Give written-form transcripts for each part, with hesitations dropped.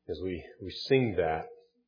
as we sing that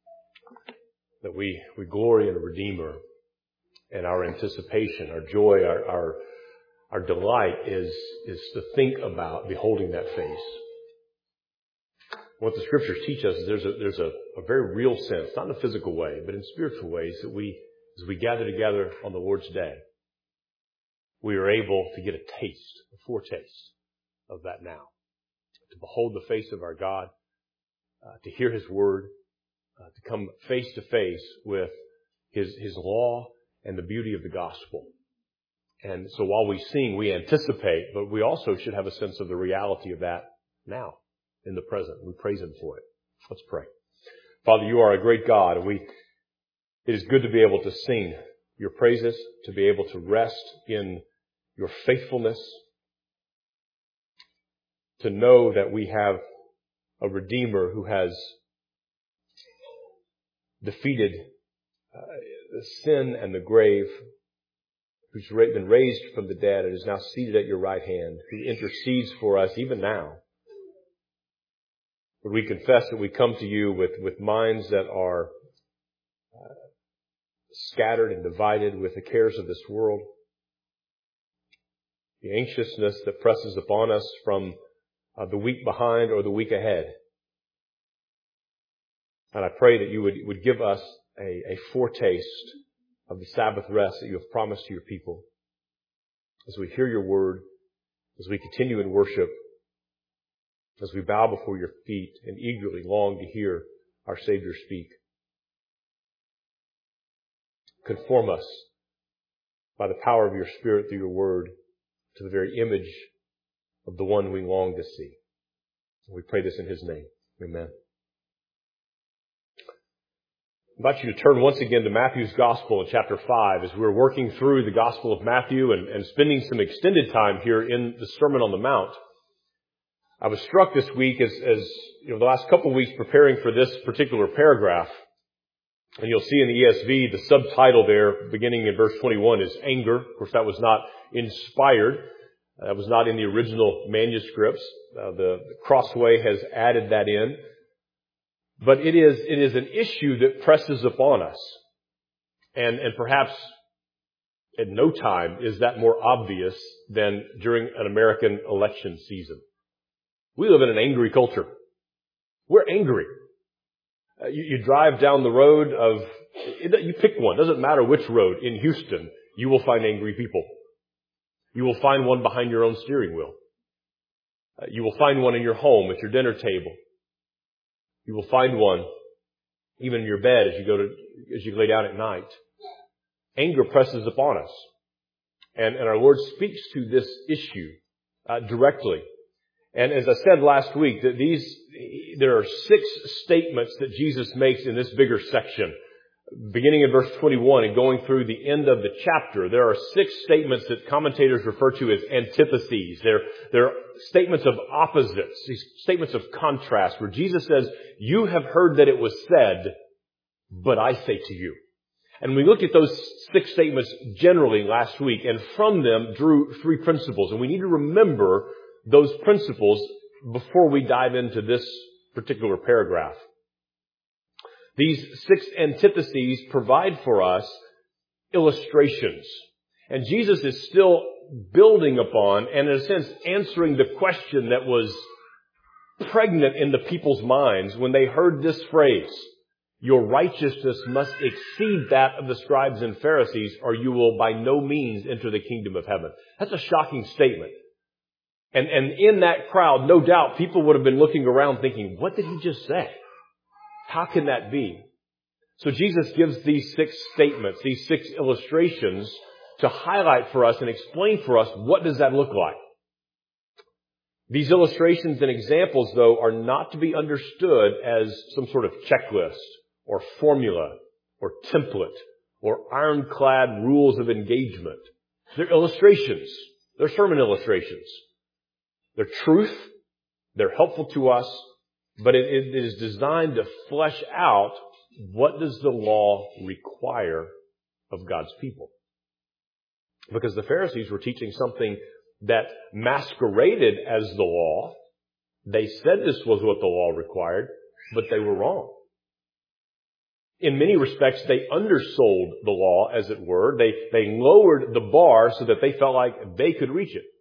we glory in a Redeemer, and our anticipation, our joy, our delight is to think about beholding that face. What the Scriptures teach us is there's a very real sense, not in a physical way, but in spiritual ways, that as we gather together on the Lord's Day, we are able to get a taste, a foretaste of that now. To behold the face of our God, to hear His Word, to come face to face with His law and the beauty of the gospel. And so while we sing, we anticipate, but we also should have a sense of the reality of that now, in the present. We praise Him for it. Let's pray. Father, You are a great God, and it is good to be able to sing Your praises, to be able to rest in Your faithfulness, to know that we have a Redeemer who has defeated the sin and the grave, who's been raised from the dead and is now seated at Your right hand, who intercedes for us even now. But we confess that we come to You with minds that are scattered and divided with the cares of this world, the anxiousness that presses upon us from the week behind or the week ahead. And I pray that You would give us a foretaste of the Sabbath rest that You have promised to Your people as we hear Your word, as we continue in worship, as we bow before Your feet and eagerly long to hear our Savior speak. Conform us by the power of Your Spirit through Your word to the very image of the one we long to see. We pray this in His name. Amen. I invite you to turn once again to Matthew's Gospel in chapter 5 as we're working through the Gospel of Matthew and spending some extended time here in the Sermon on the Mount. I was struck this week as the last couple of weeks preparing for this particular paragraph. And you'll see in the ESV, the subtitle there, beginning in verse 21, is anger. Of course, that was not inspired. That was not in the original manuscripts. The Crossway has added that in. But it is an issue that presses upon us. And perhaps at no time is that more obvious than during an American election season. We live in an angry culture. We're angry. You drive down the road you pick one, doesn't matter which road, in Houston, you will find angry people. You will find one behind your own steering wheel. You will find one in your home at your dinner table. You will find one even in your bed as you lay down at night. Anger presses upon us. And our Lord speaks to this issue directly. And as I said last week, there are 6 statements that Jesus makes in this bigger section. Beginning in verse 21 and going through the end of the chapter, there are 6 statements that commentators refer to as antitheses. They're statements of opposites, these statements of contrast, where Jesus says, "You have heard that it was said, but I say to you." And we looked at those 6 statements generally last week, and from them drew 3 principles. And we need to remember those principles before we dive into this particular paragraph. These 6 antitheses provide for us illustrations. And Jesus is still building upon and, in a sense, answering the question that was pregnant in the people's minds when they heard this phrase, "Your righteousness must exceed that of the scribes and Pharisees, or you will by no means enter the kingdom of heaven." That's a shocking statement. And in that crowd, no doubt, people would have been looking around thinking, what did He just say? How can that be? So Jesus gives these 6 statements, these 6 illustrations to highlight for us and explain for us what does that look like. These illustrations and examples, though, are not to be understood as some sort of checklist or formula or template or ironclad rules of engagement. They're illustrations. They're sermon illustrations. They're truth. They're helpful to us. But it is designed to flesh out what does the law require of God's people. Because the Pharisees were teaching something that masqueraded as the law. They said this was what the law required, but they were wrong. In many respects, they undersold the law, as it were. They lowered the bar so that they felt like they could reach it.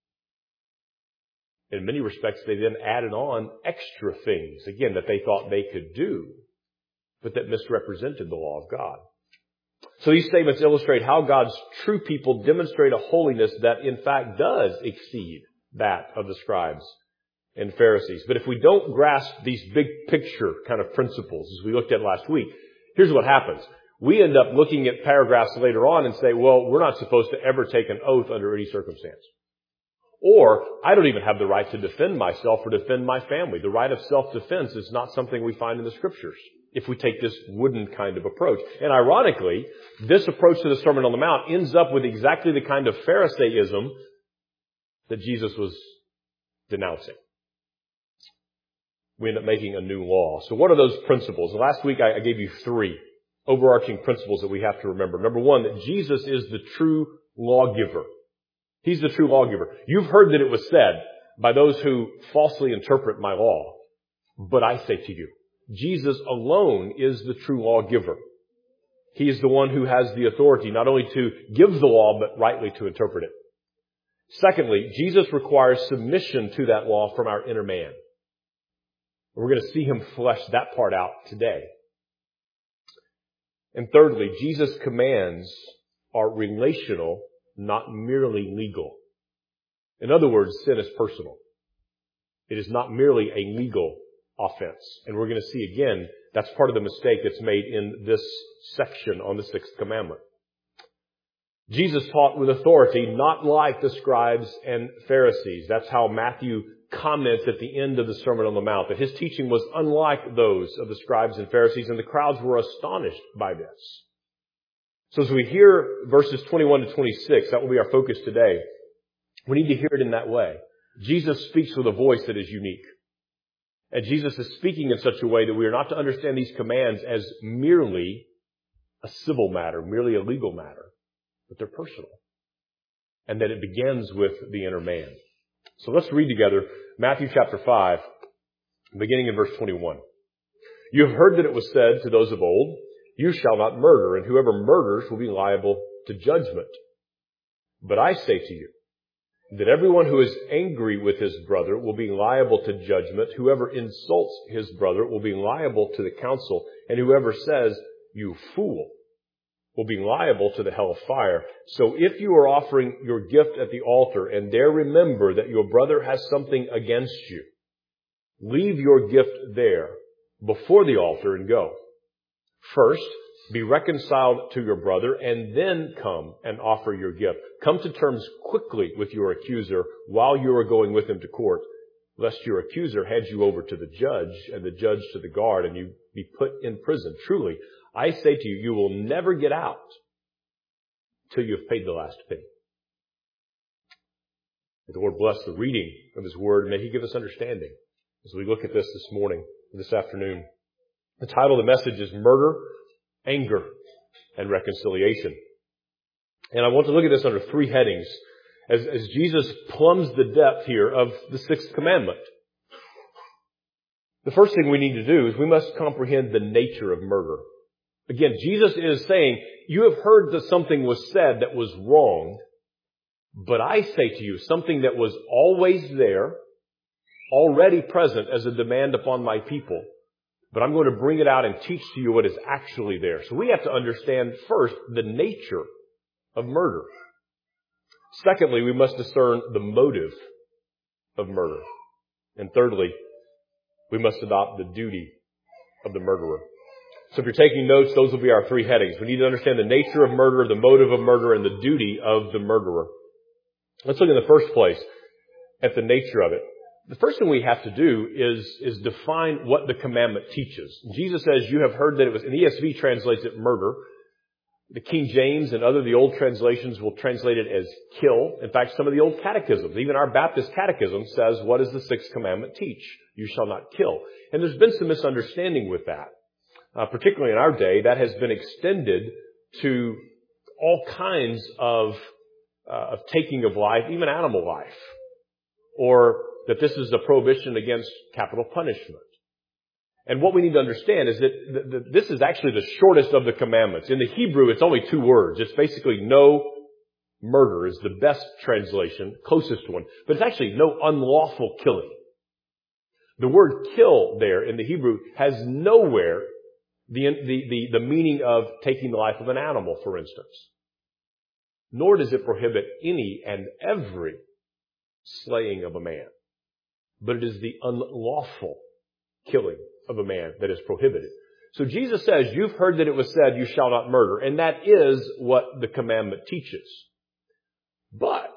In many respects, they then added on extra things, again, that they thought they could do, but that misrepresented the law of God. So these statements illustrate how God's true people demonstrate a holiness that, in fact, does exceed that of the scribes and Pharisees. But if we don't grasp these big picture kind of principles, as we looked at last week, here's what happens. We end up looking at paragraphs later on and say, well, we're not supposed to ever take an oath under any circumstance. Or, I don't even have the right to defend myself or defend my family. The right of self-defense is not something we find in the Scriptures if we take this wooden kind of approach. And ironically, this approach to the Sermon on the Mount ends up with exactly the kind of Pharisaism that Jesus was denouncing. We end up making a new law. So what are those principles? Last week I gave you 3 overarching principles that we have to remember. Number 1, that Jesus is the true lawgiver. He's the true lawgiver. You've heard that it was said by those who falsely interpret my law. But I say to you, Jesus alone is the true lawgiver. He is the one who has the authority not only to give the law, but rightly to interpret it. Secondly, Jesus requires submission to that law from our inner man. We're going to see him flesh that part out today. And thirdly, Jesus' commands are relational, not merely legal. In other words, sin is personal. It is not merely a legal offense. And we're going to see again, that's part of the mistake that's made in this section on the 6th commandment. Jesus taught with authority, not like the scribes and Pharisees. That's how Matthew comments at the end of the Sermon on the Mount, that his teaching was unlike those of the scribes and Pharisees, and the crowds were astonished by this. So as we hear verses 21 to 26, that will be our focus today. We need to hear it in that way. Jesus speaks with a voice that is unique. And Jesus is speaking in such a way that we are not to understand these commands as merely a civil matter, merely a legal matter, but they're personal. And that it begins with the inner man. So let's read together Matthew chapter 5, beginning in verse 21. You have heard that it was said to those of old, you shall not murder, and whoever murders will be liable to judgment. But I say to you that everyone who is angry with his brother will be liable to judgment. Whoever insults his brother will be liable to the council, and whoever says, you fool, will be liable to the hell of fire. So if you are offering your gift at the altar and there remember that your brother has something against you, leave your gift there before the altar and go. First, be reconciled to your brother and then come and offer your gift. Come to terms quickly with your accuser while you are going with him to court, lest your accuser hands you over to the judge and the judge to the guard and you be put in prison. Truly, I say to you, you will never get out till you have paid the last penny. May the Lord bless the reading of His Word, and may He give us understanding as we look at this morning, this afternoon. The title of the message is Murder, Anger, and Reconciliation. And I want to look at this under 3 headings as Jesus plumbs the depth here of the 6th commandment. The first thing we need to do is we must comprehend the nature of murder. Again, Jesus is saying, you have heard that something was said that was wrong, but I say to you, something that was always there, already present as a demand upon my people, but I'm going to bring it out and teach to you what is actually there. So we have to understand first the nature of murder. Secondly, we must discern the motive of murder. And thirdly, we must adopt the duty of the murderer. So if you're taking notes, those will be our 3 headings. We need to understand the nature of murder, the motive of murder, and the duty of the murderer. Let's look in the first place at the nature of it. The first thing we have to do is define what the commandment teaches. Jesus says, you have heard that it was, and ESV translates it murder. The King James and other of the old translations will translate it as kill. In fact, some of the old catechisms, even our Baptist catechism says, what does the 6th commandment teach? You shall not kill. And there's been some misunderstanding with that. Particularly in our day, that has been extended to all kinds of taking of life, even animal life. Or that this is a prohibition against capital punishment. And what we need to understand is that this is actually the shortest of the commandments. In the Hebrew, it's only 2 words. It's basically no murder is the best translation, closest one. But it's actually no unlawful killing. The word kill there in the Hebrew has nowhere the meaning of taking the life of an animal, for instance. Nor does it prohibit any and every slaying of a man. But it is the unlawful killing of a man that is prohibited. So Jesus says, you've heard that it was said, you shall not murder. And that is what the commandment teaches. But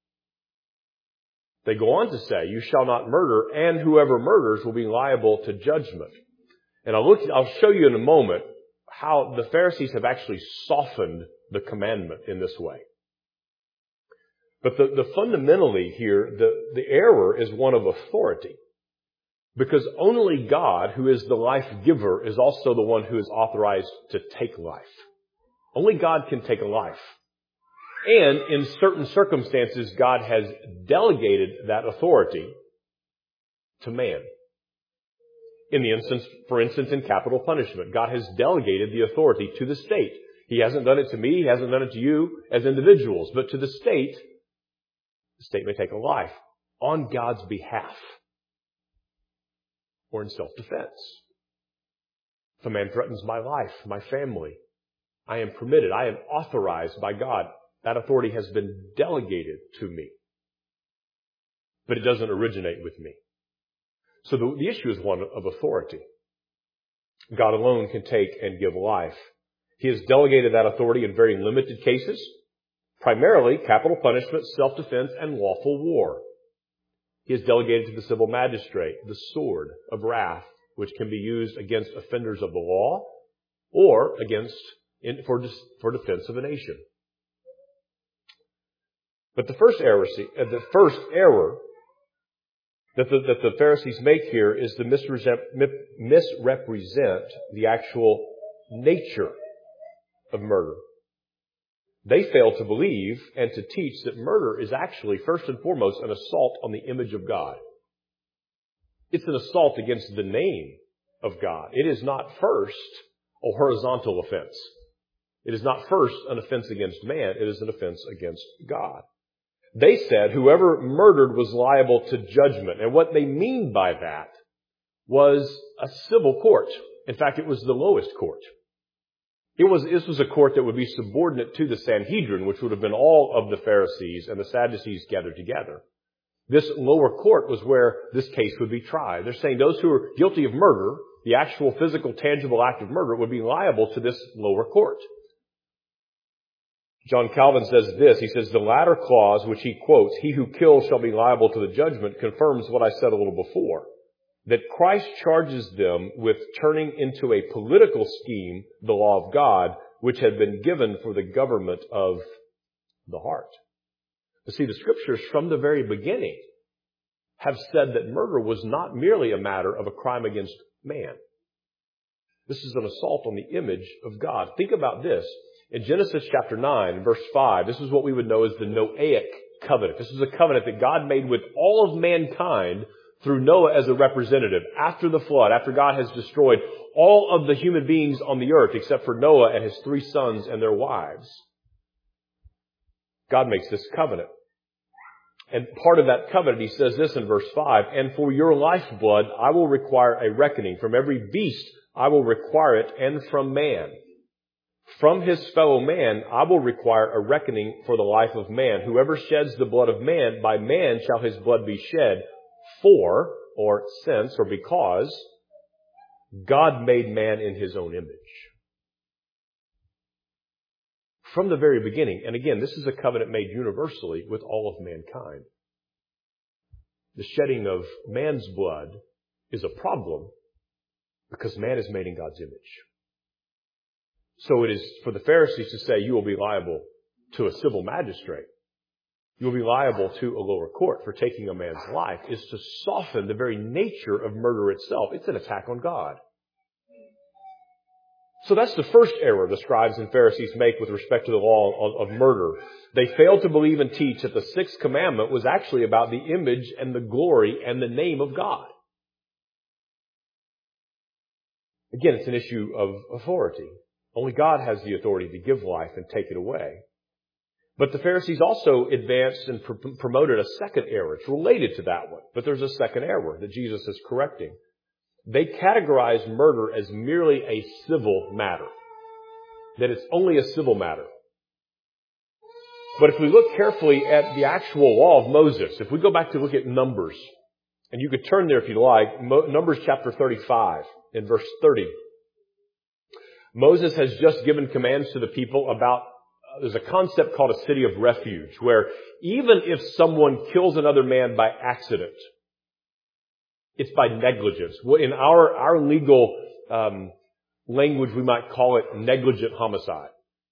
they go on to say, you shall not murder, and whoever murders will be liable to judgment. And I'll show you in a moment how the Pharisees have actually softened the commandment in this way. But the fundamentally here, the error is one of authority. Because only God, who is the life giver, is also the one who is authorized to take life. Only God can take a life. And in certain circumstances, God has delegated that authority to man. In the instance, for instance, in capital punishment, God has delegated the authority to the state. He hasn't done it to me, He hasn't done it to you as individuals, but to the state may take a life on God's behalf or in self-defense. If a man threatens my life, my family, I am permitted, I am authorized by God. That authority has been delegated to me. But it doesn't originate with me. So the issue is one of authority. God alone can take and give life. He has delegated that authority in very limited cases, primarily capital punishment, self-defense, and lawful war. He has delegated to the civil magistrate the sword of wrath, which can be used against offenders of the law or for defense of a nation. But the first error that the Pharisees make here is to misrepresent the actual nature of murder. They fail to believe and to teach that murder is actually, first and foremost, an assault on the image of God. It's an assault against the name of God. It is not first a horizontal offense. It is not first an offense against man. It is an offense against God. They said whoever murdered was liable to judgment. And what they mean by that was a civil court. In fact, it was the lowest court. This was a court that would be subordinate to the Sanhedrin, which would have been all of the Pharisees and the Sadducees gathered together. This lower court was where this case would be tried. They're saying those who are guilty of murder, the actual physical, tangible act of murder, would be liable to this lower court. John Calvin says this, he says, the latter clause, which he quotes, he who kills shall be liable to the judgment, confirms what I said a little before, that Christ charges them with turning into a political scheme the law of God, which had been given for the government of the heart. You see, the Scriptures from the very beginning have said that murder was not merely a matter of a crime against man. This is an assault on the image of God. Think about this. In Genesis chapter 9, verse 5, this is what we would know as the Noahic covenant. This is a covenant that God made with all of mankind through Noah as a representative after the flood, after God has destroyed all of the human beings on the earth except for Noah and his 3 sons and their wives. God makes this covenant. And part of that covenant, he says this in verse 5, and for your lifeblood I will require a reckoning. From every beast I will require it, and from man. From his fellow man I will require a reckoning for the life of man. Whoever sheds the blood of man, by man shall his blood be shed. For, or since, or because, God made man in his own image. From the very beginning, and again, this is a covenant made universally with all of mankind. The shedding of man's blood is a problem because man is made in God's image. So it is for the Pharisees to say you will be liable to a civil magistrate. You will be liable to a lower court for taking a man's life is to soften the very nature of murder itself. It's an attack on God. So that's the first error the scribes and Pharisees make with respect to the law of murder. They fail to believe and teach that the 6th commandment was actually about the image and the glory and the name of God. Again, it's an issue of authority. Only God has the authority to give life and take it away. But the Pharisees also advanced and promoted a second error. It's related to that one, but there's a second error that Jesus is correcting. They categorized murder as merely a civil matter, that it's only a civil matter. But if we look carefully at the actual law of Moses, if we go back to look at Numbers, and you could turn there if you like, Numbers chapter 35 in verse 30. Moses has just given commands to the people about, there's a concept called a city of refuge, where even if someone kills another man by accident, it's by negligence. In our legal language, we might call it negligent homicide.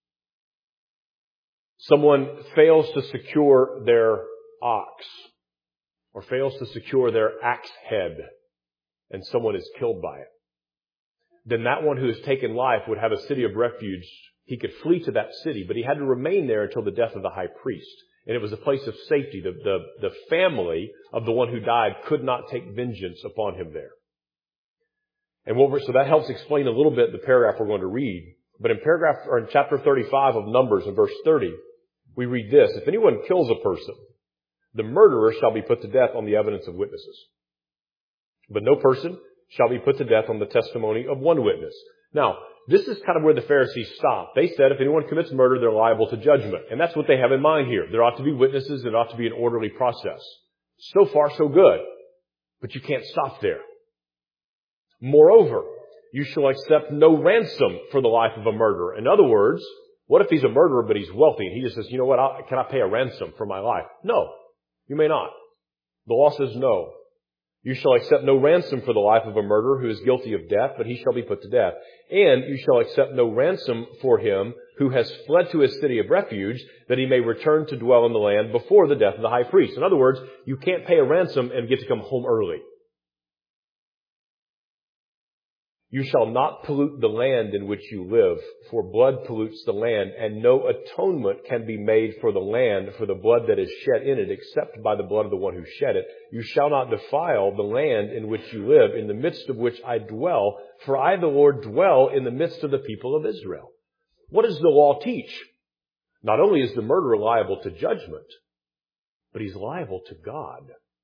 Someone fails to secure their ox or fails to secure their axe head and someone is killed by it. Then that one who has taken life would have a city of refuge. He could flee to that city, but he had to remain there until the death of the high priest. And it was a place of safety. The family of the one who died could not take vengeance upon him there. And so that helps explain a little bit the paragraph we're going to read. But in chapter 35 of Numbers in verse 30, we read this: if anyone kills a person, the murderer shall be put to death on the evidence of witnesses. But no person shall be put to death on the testimony of one witness. Now, this is kind of where the Pharisees stopped. They said if anyone commits murder, they're liable to judgment. And that's what they have in mind here. There ought to be witnesses. There ought to be an orderly process. So far, so good. But you can't stop there. Moreover, you shall accept no ransom for the life of a murderer. In other words, what if he's a murderer but he's wealthy and he just says, you know what, can I pay a ransom for my life? No, you may not. The law says no. You shall accept no ransom for the life of a murderer who is guilty of death, but he shall be put to death. And you shall accept no ransom for him who has fled to his city of refuge, that he may return to dwell in the land before the death of the high priest. In other words, you can't pay a ransom and get to come home early. You shall not pollute the land in which you live, for blood pollutes the land, and no atonement can be made for the land for the blood that is shed in it, except by the blood of the one who shed it. You shall not defile the land in which you live, in the midst of which I dwell, for I, the Lord, dwell in the midst of the people of Israel. What does the law teach? Not only is the murderer liable to judgment, but he's liable to God.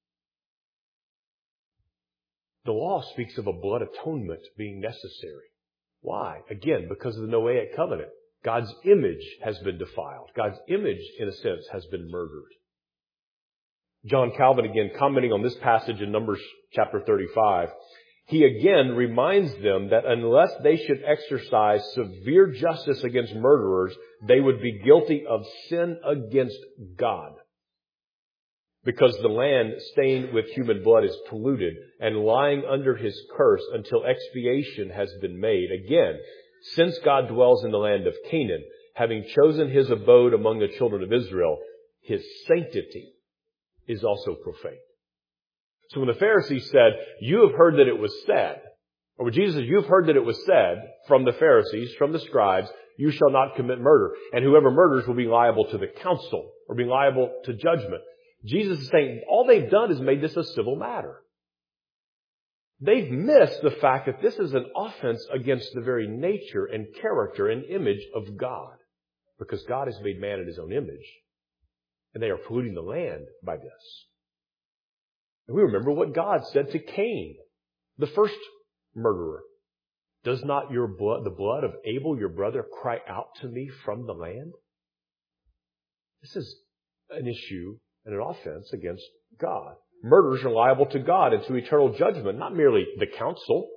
The law speaks of a blood atonement being necessary. Why? Again, because of the Noahic covenant. God's image has been defiled. God's image, in a sense, has been murdered. John Calvin, again, commenting on this passage in Numbers chapter 35, he again reminds them that unless they should exercise severe justice against murderers, they would be guilty of sin against God. Because the land stained with human blood is polluted and lying under his curse until expiation has been made. Again, since God dwells in the land of Canaan, having chosen his abode among the children of Israel, his sanctity is also profaned. So when the Pharisees said, you have heard that it was said, or when Jesus said, you have heard that it was said from the Pharisees, from the scribes, you shall not commit murder. And whoever murders will be liable to the council or be liable to judgment. Jesus is saying all they've done is made this a civil matter. They've missed the fact that this is an offense against the very nature and character and image of God. Because God has made man in his own image. And they are polluting the land by this. And we remember what God said to Cain, the first murderer. Does not your blood, the blood of Abel, your brother, cry out to me from the land? This is an issue and an offense against God. Murderers are liable to God and to eternal judgment, not merely the council.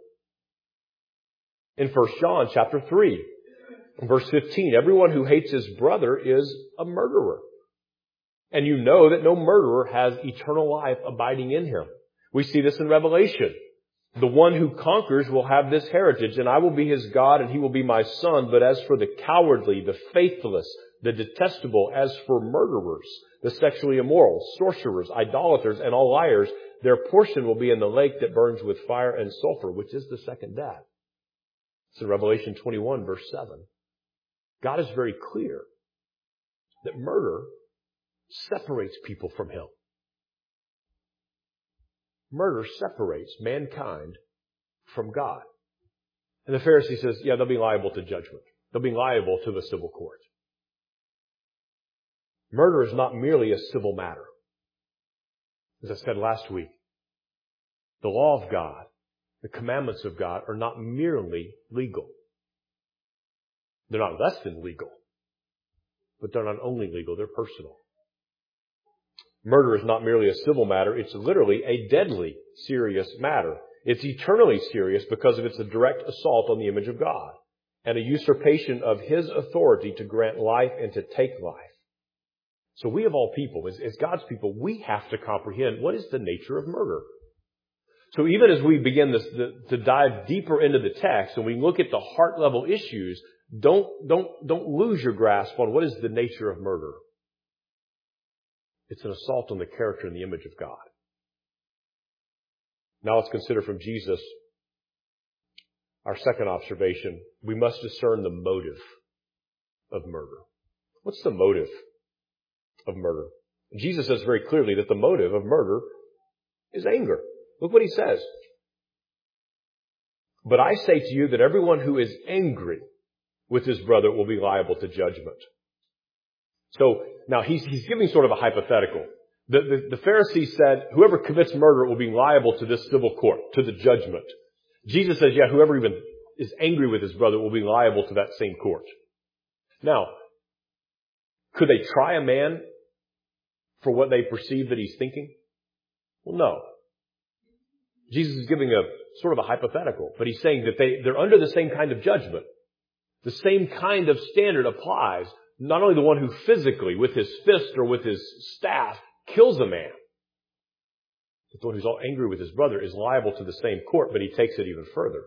In 1 John chapter 3, verse 15, everyone who hates his brother is a murderer. And you know that no murderer has eternal life abiding in him. We see this in Revelation. The one who conquers will have this heritage, and I will be his God, and he will be my son. But as for the cowardly, the faithless, the detestable, as for murderers, the sexually immoral, sorcerers, idolaters, and all liars, their portion will be in the lake that burns with fire and sulfur, which is the second death. It's in Revelation 21, verse 7. God is very clear that murder separates people from him. Murder separates mankind from God. And the Pharisee says, yeah, they'll be liable to judgment. They'll be liable to the civil court. Murder is not merely a civil matter. As I said last week, the law of God, the commandments of God are not merely legal. They're not less than legal, but they're not only legal, they're personal. Murder is not merely a civil matter, it's literally a deadly serious matter. It's eternally serious because of its direct assault on the image of God and a usurpation of His authority to grant life and to take life. So we of all people, as God's people, we have to comprehend what is the nature of murder. So even as we begin to dive deeper into the text and we look at the heart level issues, don't lose your grasp on what is the nature of murder. It's an assault on the character and the image of God. Now let's consider from Jesus our second observation. We must discern the motive of murder. What's the motive of murder? Jesus says very clearly that the motive of murder is anger. Look what He says. But I say to you that everyone who is angry with his brother will be liable to judgment. So now he's giving sort of a hypothetical. The Pharisee said, whoever commits murder will be liable to this civil court, to the judgment. Jesus says, yeah, whoever even is angry with his brother will be liable to that same court. Now, could they try a man for what they perceive that he's thinking? Well, no. Jesus is giving a sort of a hypothetical, but he's saying that they're under the same kind of judgment. The same kind of standard applies, not only the one who physically, with his fist or with his staff, kills a man, but the one who's all angry with his brother is liable to the same court, but he takes it even further.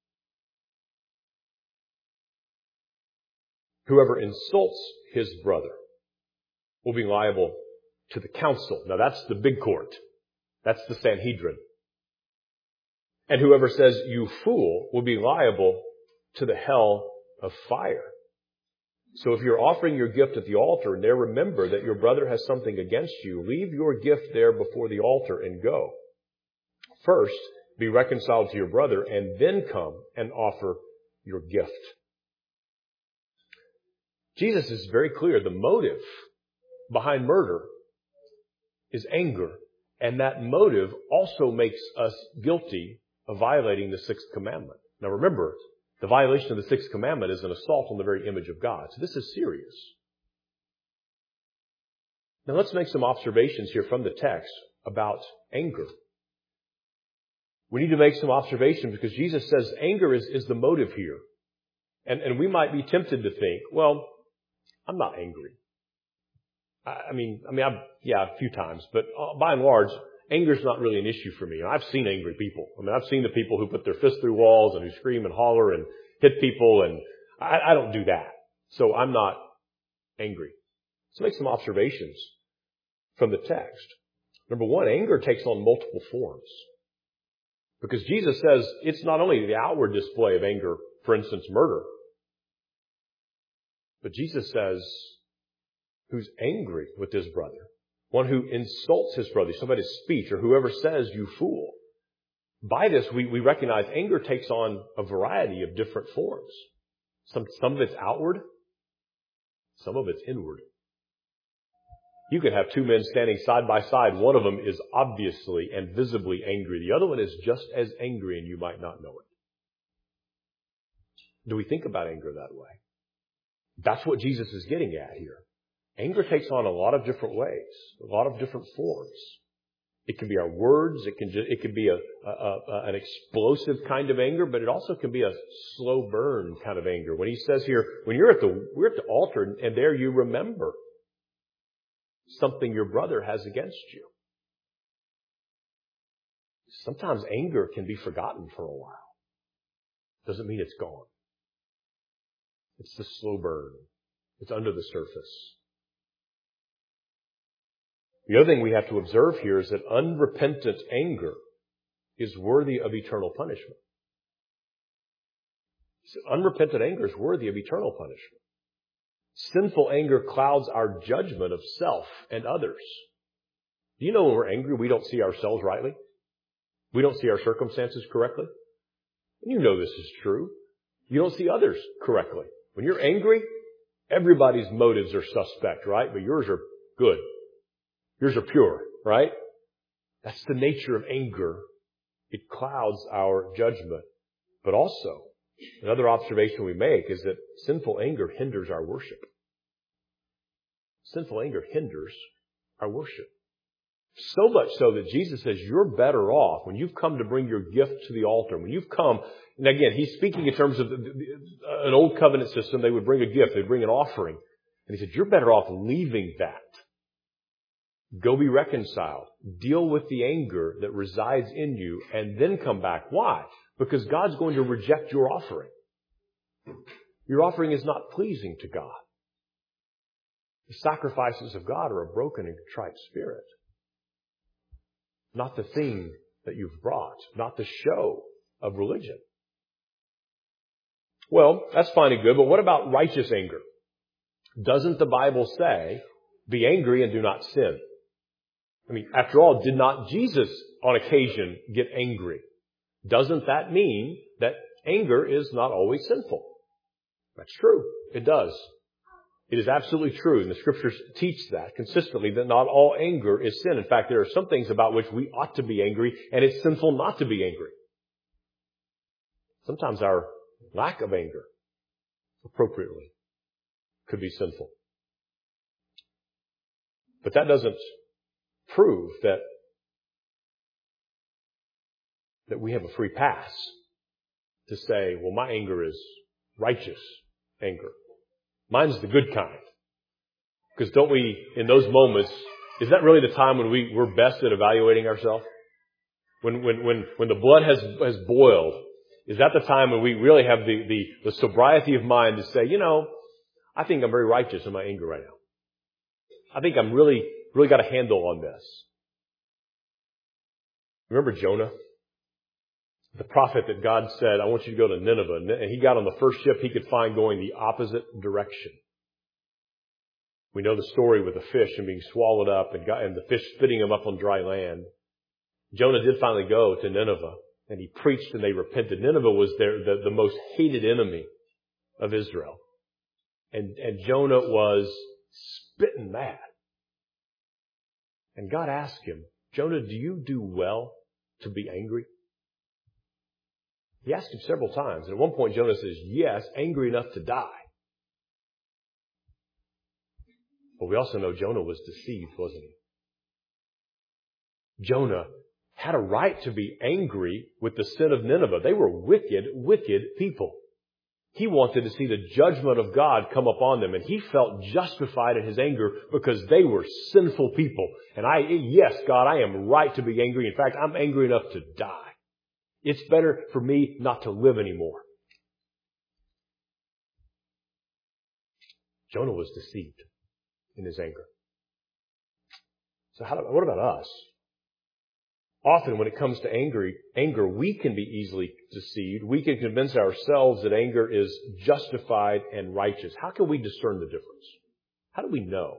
Whoever insults his brother will be liable to the council. Now that's the big court. That's the Sanhedrin. And whoever says, you fool, will be liable to the hell of fire. So if you're offering your gift at the altar and there remember that your brother has something against you, leave your gift there before the altar and go. First, be reconciled to your brother and then come and offer your gift. Jesus is very clear. The motive behind murder is anger. And that motive also makes us guilty of violating the sixth commandment. Now remember, the violation of the sixth commandment is an assault on the very image of God. So this is serious. Now let's make some observations here from the text about anger. We need to make some observations because Jesus says anger is the motive here. And we might be tempted to think, well, I'm not angry. I mean, a few times, but by and large, anger is not really an issue for me. I've seen angry people. I've seen the people who put their fists through walls and who scream and holler and hit people, and I don't do that. So I'm not angry. Let's make some observations from the text. Number one, anger takes on multiple forms. Because Jesus says it's not only the outward display of anger, for instance, murder, but Jesus says who's angry with his brother, one who insults his brother, somebody's speech, or whoever says, you fool. By this, we recognize anger takes on a variety of different forms. Some of it's outward, some of it's inward. You could have two men standing side by side. One of them is obviously and visibly angry. The other one is just as angry and you might not know it. Do we think about anger that way? That's what Jesus is getting at here. Anger takes on a lot of different ways, a lot of different forms. It can be our words. It can be an explosive kind of anger, but it also can be a slow burn kind of anger. When he says here, when we're at the altar and there you remember something your brother has against you. Sometimes anger can be forgotten for a while. Doesn't mean it's gone. It's the slow burn. It's under the surface. The other thing we have to observe here is that unrepentant anger is worthy of eternal punishment. Unrepentant anger is worthy of eternal punishment. Sinful anger clouds our judgment of self and others. Do you know when we're angry, we don't see ourselves rightly? We don't see our circumstances correctly? And you know this is true. You don't see others correctly. When you're angry, everybody's motives are suspect, right? But yours are good. Yours are pure, right? That's the nature of anger. It clouds our judgment. But also, another observation we make is that sinful anger hinders our worship. Sinful anger hinders our worship. So much so that Jesus says you're better off when you've come to bring your gift to the altar. When you've come, and again, he's speaking in terms of an old covenant system. They would bring a gift. They'd bring an offering. And he said, you're better off leaving that. Go be reconciled. Deal with the anger that resides in you and then come back. Why? Because God's going to reject your offering. Your offering is not pleasing to God. The sacrifices of God are a broken and contrite spirit. Not the thing that you've brought, not the show of religion. Well, that's fine and good, but what about righteous anger? Doesn't the Bible say, be angry and do not sin? I mean, after all, did not Jesus on occasion get angry? Doesn't that mean that anger is not always sinful? That's true. It does. It is absolutely true, and the Scriptures teach that consistently, that not all anger is sin. In fact, there are some things about which we ought to be angry, and it's sinful not to be angry. Sometimes our lack of anger, appropriately, could be sinful. But that doesn't prove that we have a free pass to say, well, my anger is righteous anger. Mine's the good kind. Because don't we, in those moments, is that really the time when we're best at evaluating ourselves? When the blood has boiled, is that the time when we really have the sobriety of mind to say, I think I'm very righteous in my anger right now. I think I'm really got a handle on this. Remember Jonah? The prophet that God said, I want you to go to Nineveh. And he got on the first ship he could find going the opposite direction. We know the story with the fish and being swallowed up and the fish spitting him up on dry land. Jonah did finally go to Nineveh and he preached and they repented. Nineveh was the most hated enemy of Israel. And Jonah was spitting mad. And God asked him, Jonah, do you do well to be angry? He asked him several times. And at one point, Jonah says, yes, angry enough to die. But we also know Jonah was deceived, wasn't he? Jonah had a right to be angry with the sin of Nineveh. They were wicked, wicked people. He wanted to see the judgment of God come upon them. And he felt justified in his anger because they were sinful people. And yes, God, I am right to be angry. In fact, I'm angry enough to die. It's better for me not to live anymore. Jonah was deceived in his anger. So what about us? Often when it comes to anger, we can be easily deceived. We can convince ourselves that anger is justified and righteous. How can we discern the difference? How do we know?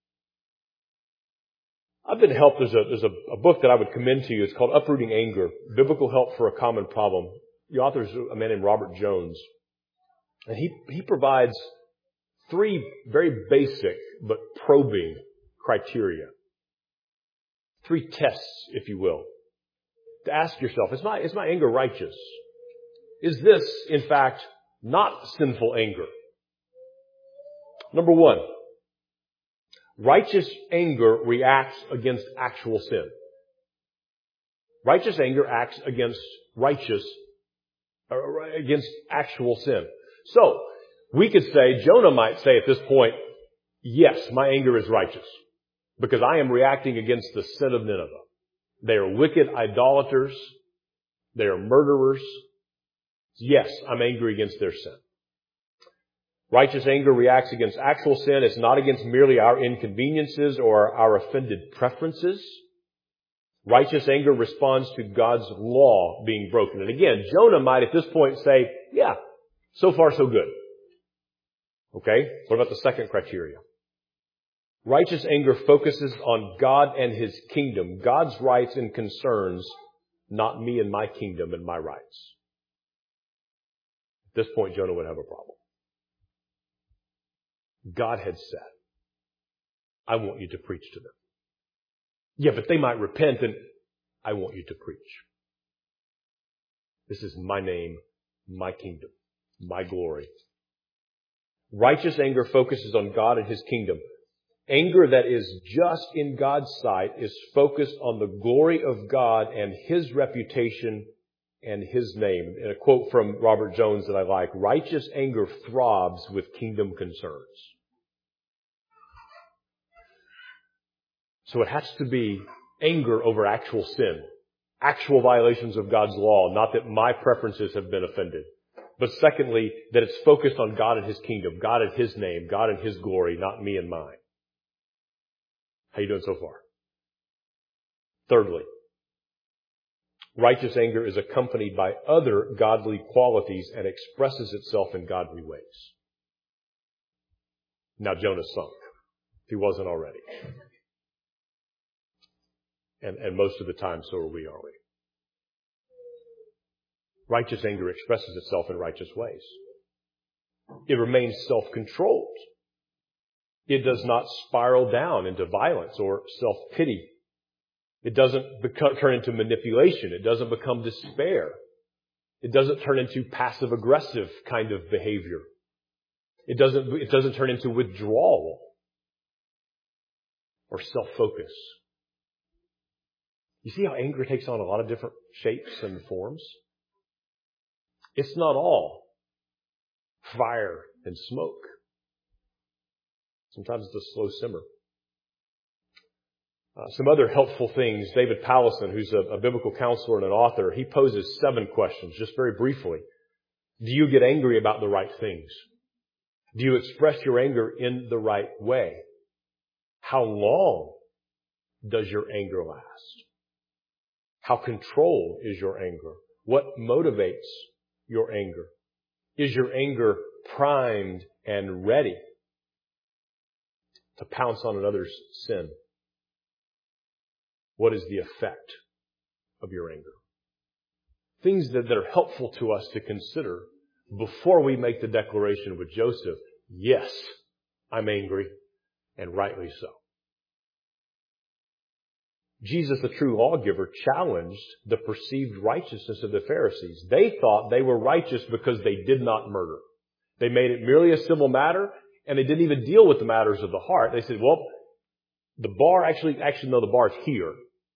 I've been helped. There's a book that I would commend to you. It's called Uprooting Anger, Biblical Help for a Common Problem. The author is a man named Robert Jones. And he provides 3 very basic but probing criteria. 3 tests, if you will, to ask yourself, is my anger righteous? Is this, in fact, not sinful anger? Number 1. Righteous anger reacts against actual sin. Righteous anger acts against actual sin. So, we could say, Jonah might say at this point, yes, my anger is righteous because I am reacting against the sin of Nineveh. They are wicked idolaters. They are murderers. Yes, I'm angry against their sin. Righteous anger reacts against actual sin. It's not against merely our inconveniences or our offended preferences. Righteous anger responds to God's law being broken. And again, Jonah might at this point say, yeah, so far so good. Okay, what about the second criteria? Righteous anger focuses on God and His kingdom, God's rights and concerns, not me and my kingdom and my rights. At this point, Jonah would have a problem. God had said, I want you to preach to them. Yeah, but they might repent, and I want you to preach. This is my name, my kingdom, my glory. Righteous anger focuses on God and His kingdom. Anger that is just in God's sight is focused on the glory of God and His reputation and His name. In a quote from Robert Jones that I like, righteous anger throbs with kingdom concerns. So it has to be anger over actual sin, actual violations of God's law, not that my preferences have been offended. But secondly, that it's focused on God and His kingdom, God and His name, God and His glory, not me and mine. How you doing so far? Thirdly, righteous anger is accompanied by other godly qualities and expresses itself in godly ways. Now Jonah sunk, if he wasn't already. And most of the time, so are we, aren't we? Righteous anger expresses itself in righteous ways. It remains self-controlled. It does not spiral down into violence or self-pity. It doesn't turn into manipulation. It doesn't become despair. It doesn't turn into passive-aggressive kind of behavior. It doesn't turn into withdrawal or self-focus. You see how anger takes on a lot of different shapes and forms? It's not all fire and smoke. Sometimes it's a slow simmer. Some other helpful things. David Powlison, who's a biblical counselor and an author, he poses 7 questions, just very briefly. Do you get angry about the right things? Do you express your anger in the right way? How long does your anger last? How controlled is your anger? What motivates your anger? Is your anger primed and ready to pounce on another's sin? What is the effect of your anger? Things that are helpful to us to consider before we make the declaration with Joseph, yes, I'm angry, and rightly so. Jesus, the true lawgiver, challenged the perceived righteousness of the Pharisees. They thought they were righteous because they did not murder. They made it merely a civil matter, and they didn't even deal with the matters of the heart. They said, well, the bar actually no, the bar's here.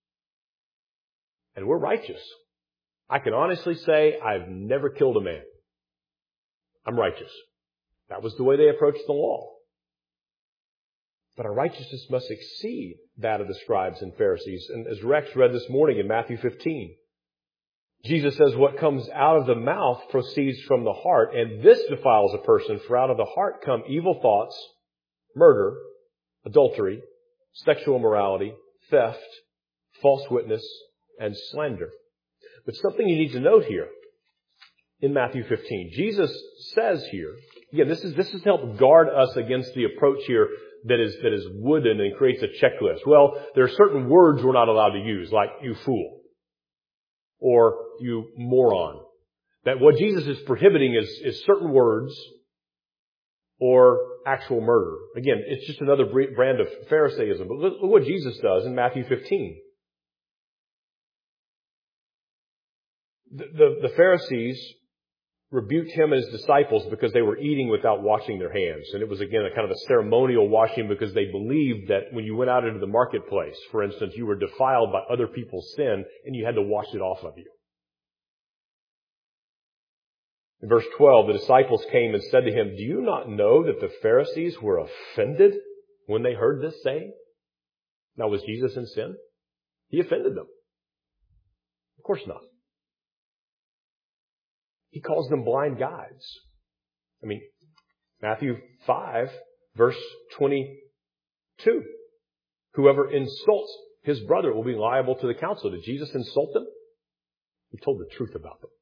And we're righteous. I can honestly say I've never killed a man. I'm righteous. That was the way they approached the law. But our righteousness must exceed that of the scribes and Pharisees. And as Rex read this morning in Matthew 15, Jesus says what comes out of the mouth proceeds from the heart, and this defiles a person, for out of the heart come evil thoughts, murder, adultery, sexual immorality, theft, false witness, and slander. But something you need to note here in Matthew 15. Jesus says here, again, this is to help guard us against the approach here that is wooden and creates a checklist. Well, there are certain words we're not allowed to use, like you fool or you moron. That what Jesus is prohibiting is certain words or actual murder. Again, it's just another brand of Pharisaism. But look what Jesus does in Matthew 15. The Pharisees rebuked him and his disciples because they were eating without washing their hands. And it was, again, a kind of a ceremonial washing because they believed that when you went out into the marketplace, for instance, you were defiled by other people's sin and you had to wash it off of you. In verse 12, the disciples came and said to him, do you not know that the Pharisees were offended when they heard this saying? Now, was Jesus in sin? He offended them. Of course not. He calls them blind guides. I mean, Matthew 5, verse 22. Whoever insults his brother will be liable to the council. Did Jesus insult them? He told the truth about them.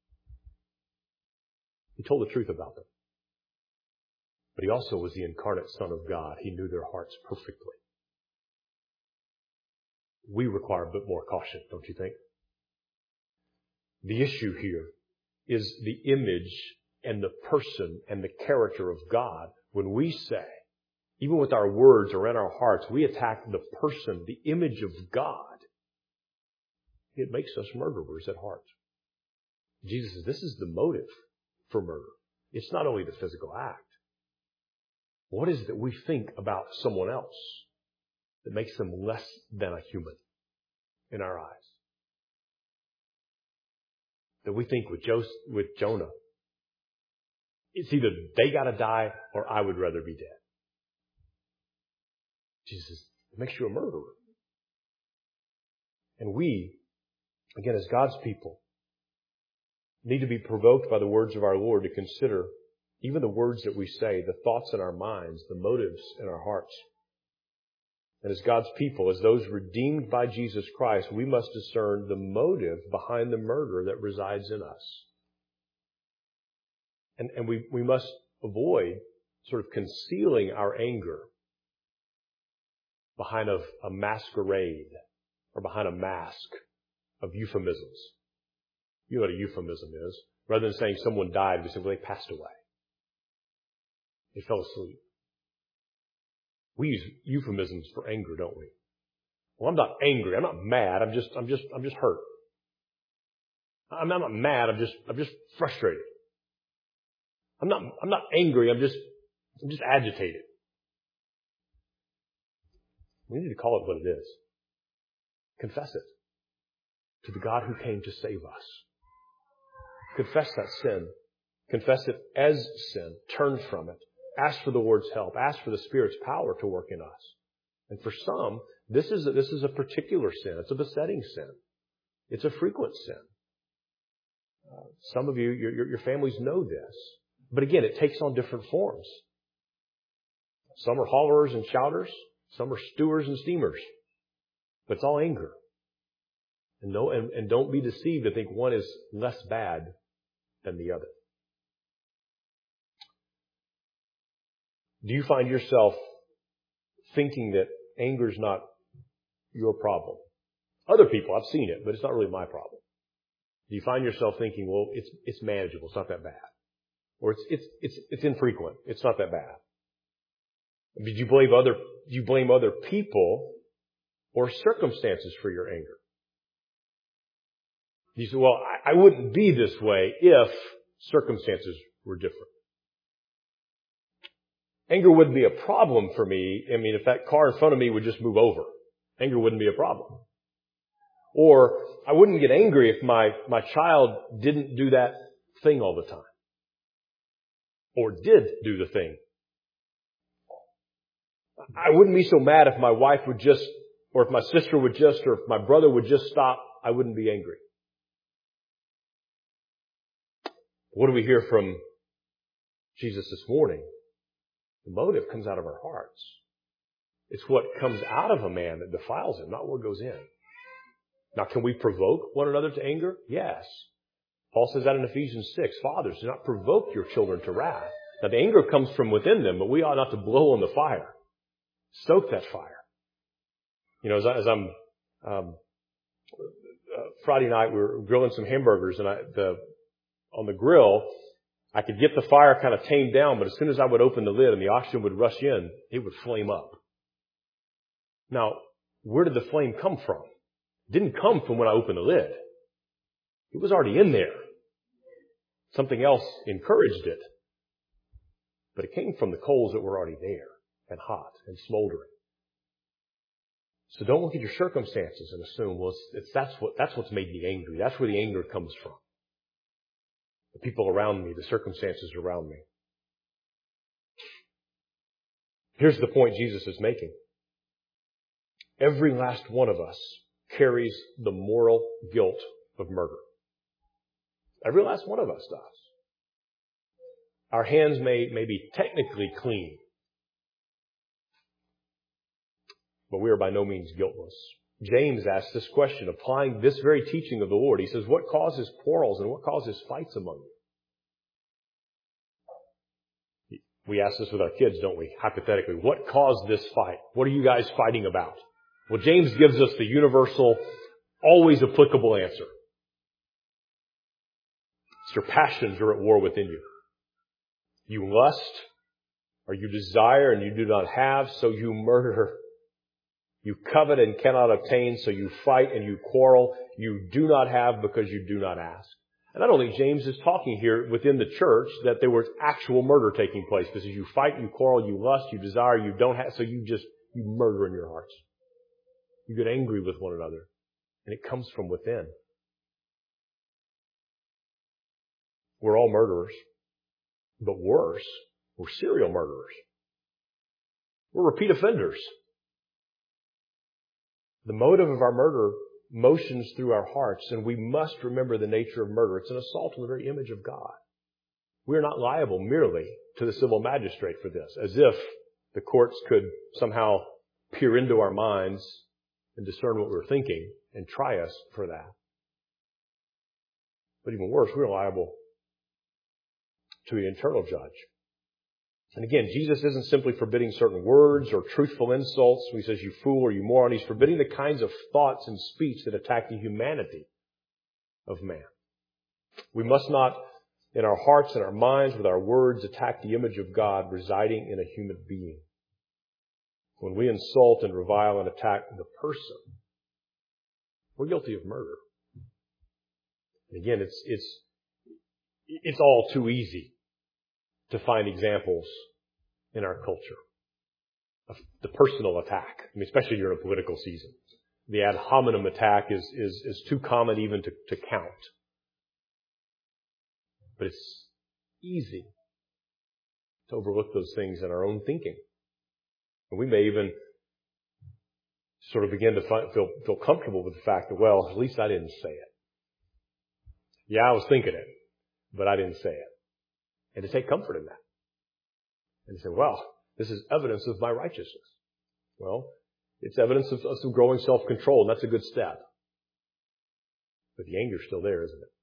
He told the truth about them. But he also was the incarnate Son of God. He knew their hearts perfectly. We require a bit more caution, don't you think? The issue here is the image and the person and the character of God when we say, even with our words or in our hearts, we attack the person, the image of God. It makes us murderers at heart. Jesus says this is the motive for murder. It's not only the physical act. What is it that we think about someone else that makes them less than a human in our eyes? That we think with Jonah, it's either they got to die or I would rather be dead. Jesus says, it makes you a murderer. And we, again, as God's people, need to be provoked by the words of our Lord to consider even the words that we say, the thoughts in our minds, the motives in our hearts. And as God's people, as those redeemed by Jesus Christ, we must discern the motive behind the murder that resides in us. And we must avoid sort of concealing our anger behind a masquerade or behind a mask of euphemisms. You know what a euphemism is. Rather than saying someone died, we say, well, they passed away. They fell asleep. We use euphemisms for anger, don't we? Well, I'm not angry. I'm not mad. I'm just hurt. I'm not mad. I'm just frustrated. I'm not angry. I'm just agitated. We need to call it what it is. Confess it to the God who came to save us. Confess that sin. Confess it as sin. Turn from it. Ask for the Lord's help. Ask for the Spirit's power to work in us. And for some, this is a particular sin. It's a besetting sin. It's a frequent sin. Some of you, your families know this. But again, it takes on different forms. Some are hollerers and shouters. Some are stewers and steamers. But it's all anger. And don't be deceived to think one is less bad than the other. Do you find yourself thinking that anger is not your problem? Other people, I've seen it, but it's not really my problem. Do you find yourself thinking, well, it's manageable, it's not that bad? Or it's infrequent, it's not that bad? Do you blame other people or circumstances for your anger? You say, well, I wouldn't be this way if circumstances were different. Anger wouldn't be a problem for me. I mean, if that car in front of me would just move over, anger wouldn't be a problem. Or I wouldn't get angry if my child didn't do that thing all the time. Or did do the thing. I wouldn't be so mad if my wife would just, or if my sister would just, or if my brother would just stop. I wouldn't be angry. What do we hear from Jesus this morning? The motive comes out of our hearts. It's what comes out of a man that defiles him, not what goes in. Now, can we provoke one another to anger? Yes. Paul says that in Ephesians 6. Fathers, do not provoke your children to wrath. Now, the anger comes from within them, but we ought not to blow on the fire. Stoke that fire. You know, as I'm Friday night, we were grilling some hamburgers, and on the grill, I could get the fire kind of tamed down, but as soon as I would open the lid and the oxygen would rush in, it would flame up. Now, where did the flame come from? It didn't come from when I opened the lid. It was already in there. Something else encouraged it. But it came from the coals that were already there and hot and smoldering. So don't look at your circumstances and assume, well, that's what's made me angry. That's where the anger comes from. The people around me, the circumstances around me. Here's the point Jesus is making. Every last one of us carries the moral guilt of murder. Every last one of us does. Our hands may be technically clean, but we are by no means guiltless. James asks this question, applying this very teaching of the Lord. He says, what causes quarrels and what causes fights among you? We ask this with our kids, don't we? Hypothetically, what caused this fight? What are you guys fighting about? Well, James gives us the universal, always applicable answer. It's your passions are at war within you. You lust, or you desire and you do not have, so you murder. You covet and cannot obtain, so you fight and you quarrel. You do not have because you do not ask. And I don't think James is talking here within the church that there was actual murder taking place. Because you fight, you quarrel, you lust, you desire, you don't have, so you murder in your hearts. You get angry with one another. And it comes from within. We're all murderers. But worse, we're serial murderers. We're repeat offenders. The motive of our murder motions through our hearts, and we must remember the nature of murder. It's an assault on the very image of God. We are not liable merely to the civil magistrate for this, as if the courts could somehow peer into our minds and discern what we're thinking and try us for that. But even worse, we're liable to the eternal judge. And again, Jesus isn't simply forbidding certain words or truthful insults. He says, you fool or you moron. He's forbidding the kinds of thoughts and speech that attack the humanity of man. We must not, in our hearts and our minds, with our words, attack the image of God residing in a human being. When we insult and revile and attack the person, we're guilty of murder. And again, it's all too easy to find examples in our culture of the personal attack. I mean, especially during a political season. The ad hominem attack is too common even to count. But it's easy to overlook those things in our own thinking. And we may even sort of begin to feel comfortable with the fact that, well, at least I didn't say it. Yeah, I was thinking it, but I didn't say it. And to take comfort in that. And to say, well, this is evidence of my righteousness. Well, it's evidence of some growing self-control, and that's a good step. But the anger's still there, isn't it?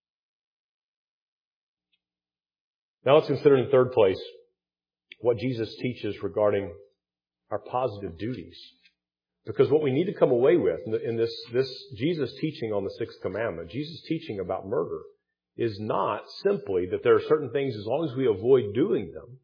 Now let's consider in the third place what Jesus teaches regarding our positive duties. Because what we need to come away with in this Jesus teaching on the sixth commandment, Jesus teaching about murder, is not simply that there are certain things, as long as we avoid doing them,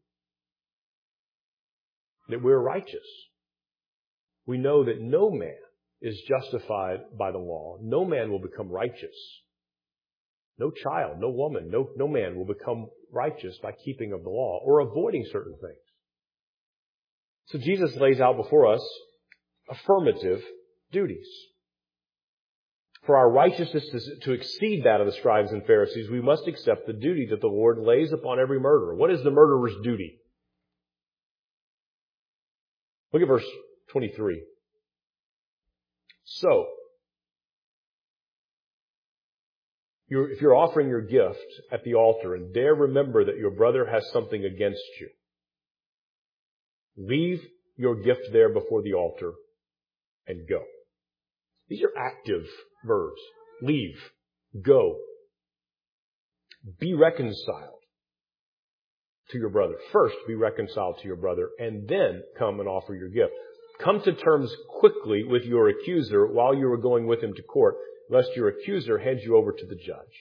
that we're righteous. We know that no man is justified by the law. No man will become righteous. No child, no woman, no man will become righteous by keeping of the law or avoiding certain things. So Jesus lays out before us affirmative duties. For our righteousness to exceed that of the scribes and Pharisees, we must accept the duty that the Lord lays upon every murderer. What is the murderer's duty? Look at verse 23. So, if you're offering your gift at the altar and dare remember that your brother has something against you, leave your gift there before the altar and go. These are active verbs. Leave. Go. Be reconciled to your brother. First, be reconciled to your brother, and then come and offer your gift. Come to terms quickly with your accuser while you are going with him to court, lest your accuser hands you over to the judge.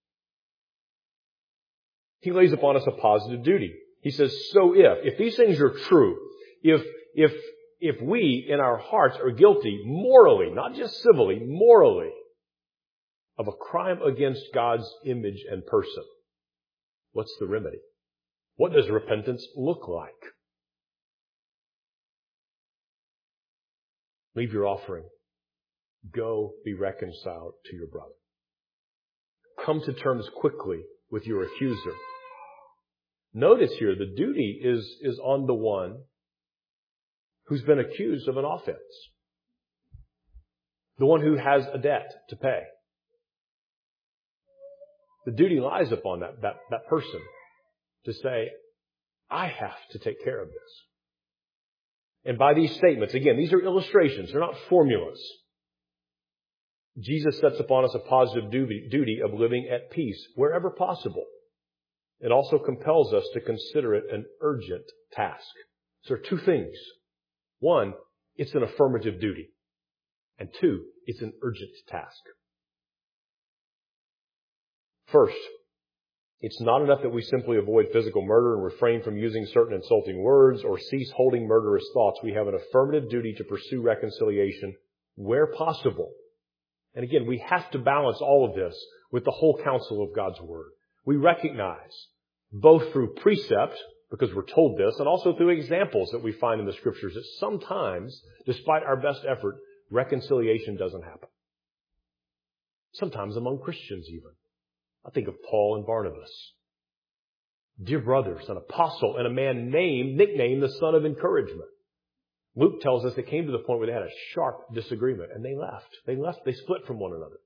He lays upon us a positive duty. He says, so if these things are true, if we in our hearts are guilty morally, not just civilly, morally, of a crime against God's image and person, what's the remedy? What does repentance look like? Leave your offering. Go be reconciled to your brother. Come to terms quickly with your accuser. Notice here the duty is on the one who's been accused of an offense. The one who has a debt to pay. The duty lies upon that person to say, I have to take care of this. And by these statements, again, these are illustrations. They're not formulas. Jesus sets upon us a positive duty of living at peace wherever possible. It also compels us to consider it an urgent task. So there are two things. One, it's an affirmative duty. And two, it's an urgent task. First, It's not enough that we simply avoid physical murder and refrain from using certain insulting words or cease holding murderous thoughts. We have an affirmative duty to pursue reconciliation where possible. And again, we have to balance all of this with the whole counsel of God's Word. We recognize, both through precept, because we're told this, and also through examples that we find in the Scriptures, that sometimes, despite our best effort, reconciliation doesn't happen. Sometimes among Christians even. I think of Paul and Barnabas. Dear brothers, an apostle and a man nicknamed the son of encouragement. Luke tells us it came to the point where they had a sharp disagreement and they left. They split from one another.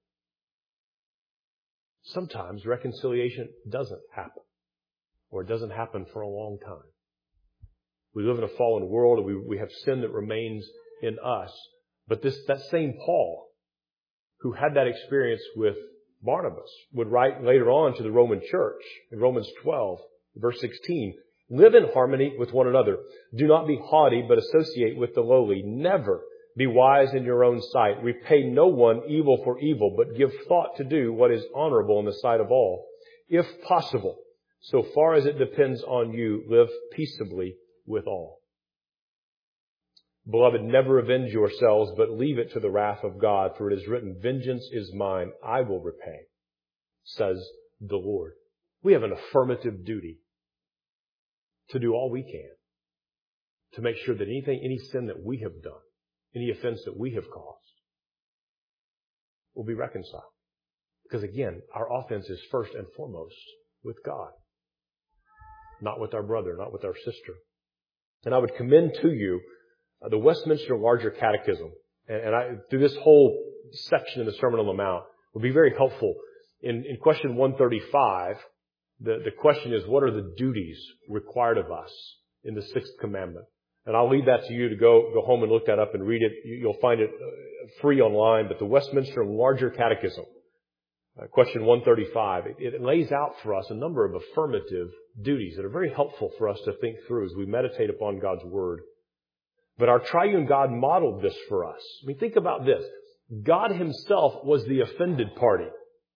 Sometimes reconciliation doesn't happen, or it doesn't happen for a long time. We live in a fallen world and we have sin that remains in us. But that same Paul, who had that experience with Barnabas, would write later on to the Roman church in Romans 12, verse 16, live in harmony with one another. Do not be haughty, but associate with the lowly. Never be wise in your own sight. Repay no one evil for evil, but give thought to do what is honorable in the sight of all. If possible, so far as it depends on you, live peaceably with all. Beloved, never avenge yourselves, but leave it to the wrath of God, for it is written, vengeance is mine, I will repay, says the Lord. We have an affirmative duty to do all we can to make sure that any sin that we have done, any offense that we have caused, will be reconciled. Because again, our offense is first and foremost with God, not with our brother, not with our sister. And I would commend to you the Westminster Larger Catechism. And through this whole section of the Sermon on the Mount would be very helpful. In question 135, the question is, what are the duties required of us in the sixth commandment? And I'll leave that to you to go home and look that up and read it. You'll find it free online. But the Westminster Larger Catechism, question 135, it lays out for us a number of affirmative duties that are very helpful for us to think through as we meditate upon God's Word. But our triune God modeled this for us. I mean, think about this. God Himself was the offended party.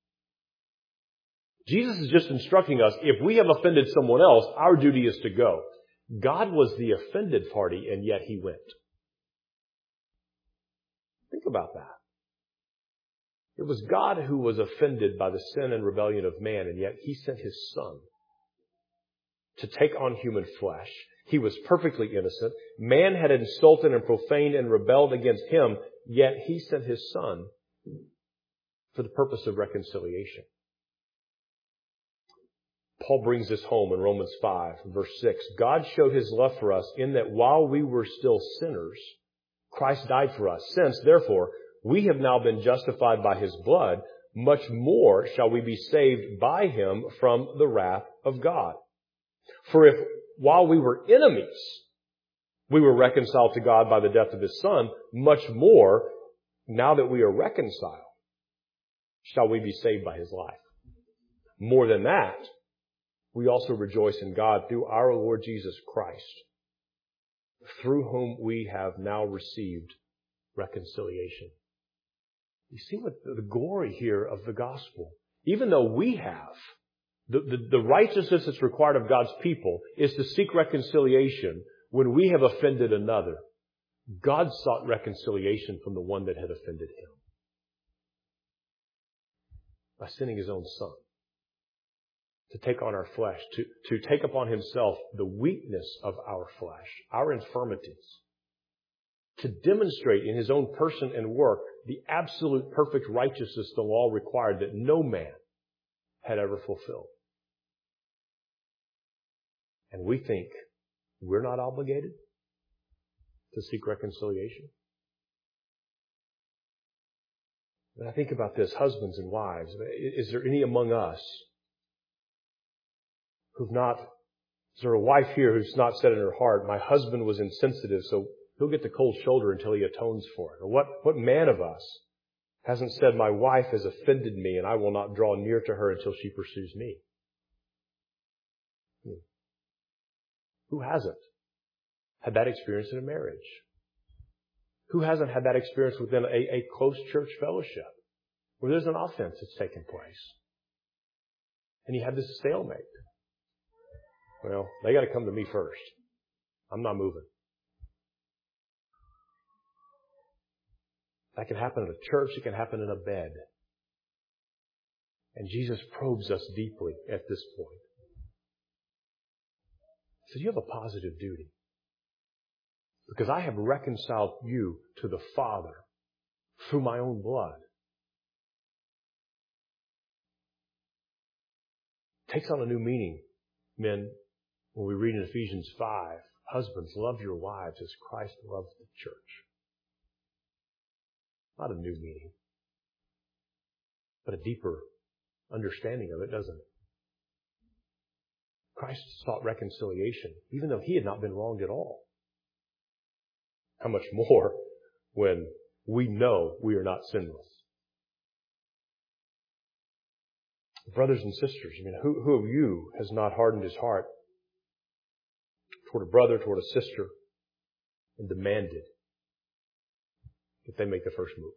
Jesus is just instructing us, if we have offended someone else, our duty is to go. God was the offended party, and yet He went. Think about that. It was God who was offended by the sin and rebellion of man, and yet He sent His Son to take on human flesh. He was perfectly innocent. Man had insulted and profaned and rebelled against Him, yet He sent His Son for the purpose of reconciliation. Paul brings this home in Romans 5, verse 6. God showed His love for us in that while we were still sinners, Christ died for us. Since, therefore, we have now been justified by His blood, much more shall we be saved by Him from the wrath of God. For if, while we were enemies, we were reconciled to God by the death of His Son, much more, now that we are reconciled, shall we be saved by His life. More than that, we also rejoice in God through our Lord Jesus Christ, through whom we have now received reconciliation. You see what the glory here of the gospel. Even though we have, the righteousness that's required of God's people is to seek reconciliation when we have offended another. God sought reconciliation from the one that had offended Him by sending His own Son to take on our flesh, to take upon Himself the weakness of our flesh, our infirmities, to demonstrate in His own person and work the absolute perfect righteousness the law required that no man had ever fulfilled. And we think we're not obligated to seek reconciliation. And I think about this, husbands and wives. Is there any among us is there a wife here who's not said in her heart, my husband was insensitive, so he'll get the cold shoulder until he atones for it? Or what man of us hasn't said, my wife has offended me and I will not draw near to her until she pursues me? Who hasn't had that experience in a marriage? Who hasn't had that experience within a close church fellowship where there's an offense that's taken place? And you have this stalemate. Well, they got to come to me first. I'm not moving. That can happen in a church. It can happen in a bed. And Jesus probes us deeply at this point. He says, you have a positive duty. Because I have reconciled you to the Father through my own blood. It takes on a new meaning, men, when we read in Ephesians 5, husbands, love your wives as Christ loved the church. Not a new meaning, but a deeper understanding of it, doesn't it? Christ sought reconciliation, even though he had not been wronged at all. How much more when we know we are not sinless? Brothers and sisters, who of you has not hardened his heart toward a brother, toward a sister, and demanded that they make the first move?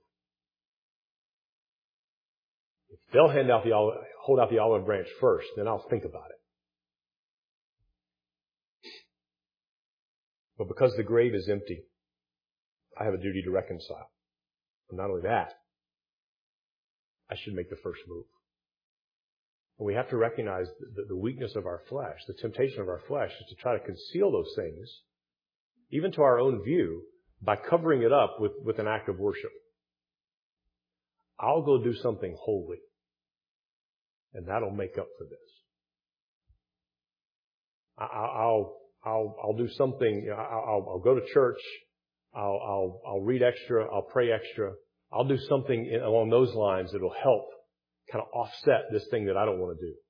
If they'll hold out the olive branch first, then I'll think about it. But because the grave is empty, I have a duty to reconcile. And not only that, I should make the first move. And we have to recognize the weakness of our flesh. The temptation of our flesh is to try to conceal those things, even to our own view, by covering it up with an act of worship. I'll go do something holy, and that'll make up for this. I'll do something. I'll go to church. I'll read extra. I'll pray extra. I'll do something along those lines that'll help kind of offset this thing that I don't want to do.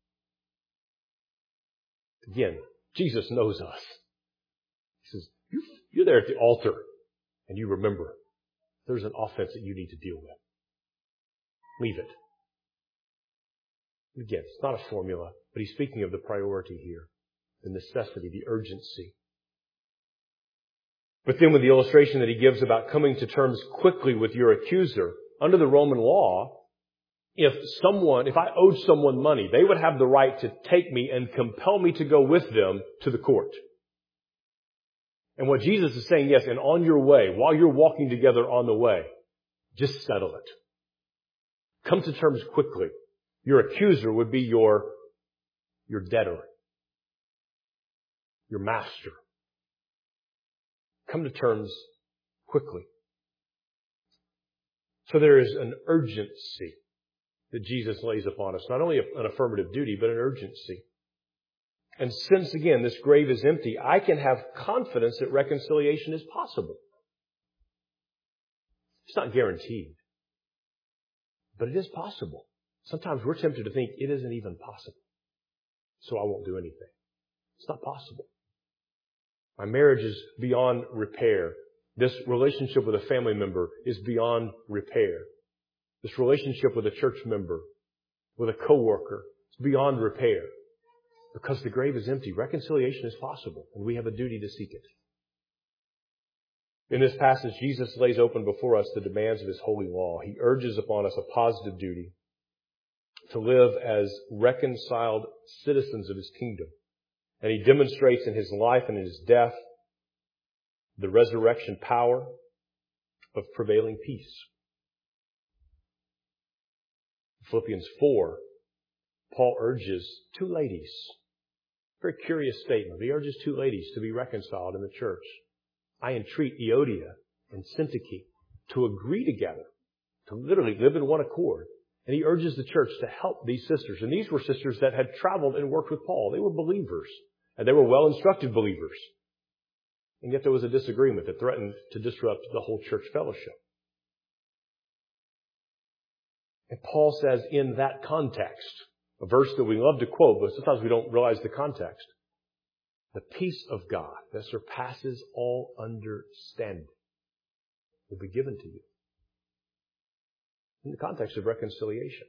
Again, Jesus knows us. He says, you're there at the altar, and you remember there's an offense that you need to deal with. Leave it. Again, it's not a formula, but he's speaking of the priority here, the necessity, the urgency. But then with the illustration that he gives about coming to terms quickly with your accuser, under the Roman law, if I owed someone money, they would have the right to take me and compel me to go with them to the court. And what Jesus is saying, yes, and on your way, while you're walking together on the way, just settle it. Come to terms quickly. Your accuser would be your debtor, your master. Come to terms quickly. So there is an urgency that Jesus lays upon us. Not only an affirmative duty, but an urgency. And since, again, this grave is empty, I can have confidence that reconciliation is possible. It's not guaranteed, but it is possible. Sometimes we're tempted to think it isn't even possible, so I won't do anything. It's not possible. My marriage is beyond repair. This relationship with a family member is beyond repair. This relationship with a church member, with a coworker, is beyond repair. Because the grave is empty, reconciliation is possible, and we have a duty to seek it. In this passage, Jesus lays open before us the demands of his holy law. He urges upon us a positive duty to live as reconciled citizens of his kingdom. And he demonstrates in his life and in his death the resurrection power of prevailing peace. Philippians 4, Paul urges two ladies. Very curious statement. He urges two ladies to be reconciled in the church. I entreat Euodia and Syntyche to agree together, to literally live in one accord. And he urges the church to help these sisters. And these were sisters that had traveled and worked with Paul. They were believers. And they were well-instructed believers. And yet there was a disagreement that threatened to disrupt the whole church fellowship. And Paul says in that context, a verse that we love to quote, but sometimes we don't realize the context, the peace of God that surpasses all understanding will be given to you. In the context of reconciliation.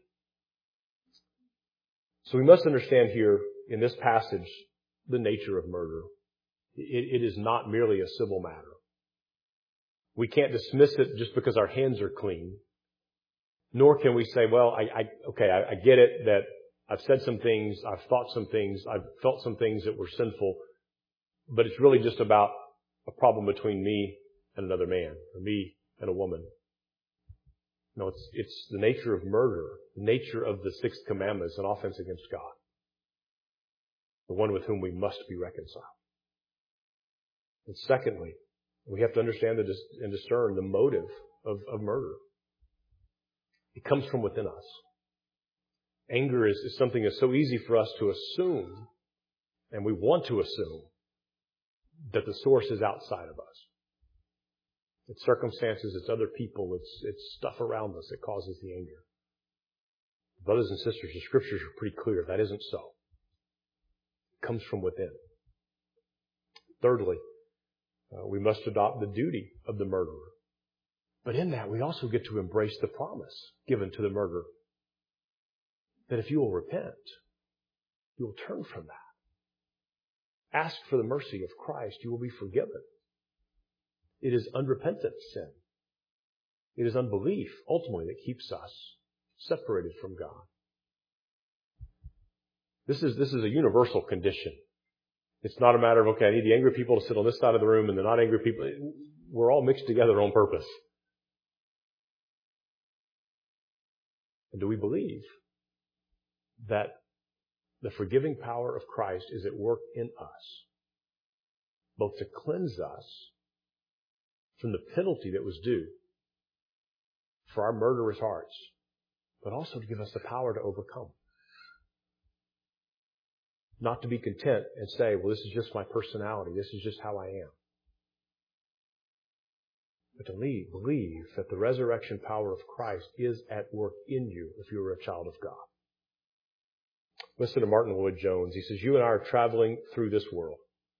So we must understand here in this passage the nature of murder. It is not merely a civil matter. We can't dismiss it just because our hands are clean. Nor can we say, well, I get it that I've said some things, I've thought some things, I've felt some things that were sinful, but it's really just about a problem between me and another man, or me and a woman. No, it's the nature of murder, the nature of the sixth commandment is an offense against God, the one with whom we must be reconciled. And secondly, we have to understand and discern the motive of murder. It comes from within us. Anger is something that's so easy for us to assume, and we want to assume, that the source is outside of us. It's circumstances, it's other people, it's stuff around us that causes the anger. Brothers and sisters, the scriptures are pretty clear. That isn't so. It comes from within. Thirdly, we must adopt the duty of the murderer. But in that, we also get to embrace the promise given to the murderer that if you will repent, you will turn from that. Ask for the mercy of Christ, you will be forgiven. It is unrepentant sin. It is unbelief, ultimately, that keeps us separated from God. This is a universal condition. It's not a matter of, okay, I need the angry people to sit on this side of the room and the not angry people. We're all mixed together on purpose. And do we believe that the forgiving power of Christ is at work in us, both to cleanse us from the penalty that was due for our murderous hearts, but also to give us the power to overcome? Not to be content and say, well, this is just my personality. This is just how I am. But to believe that the resurrection power of Christ is at work in you if you are a child of God. Listen to Martin Lloyd-Jones. He says, you and I are traveling through this world,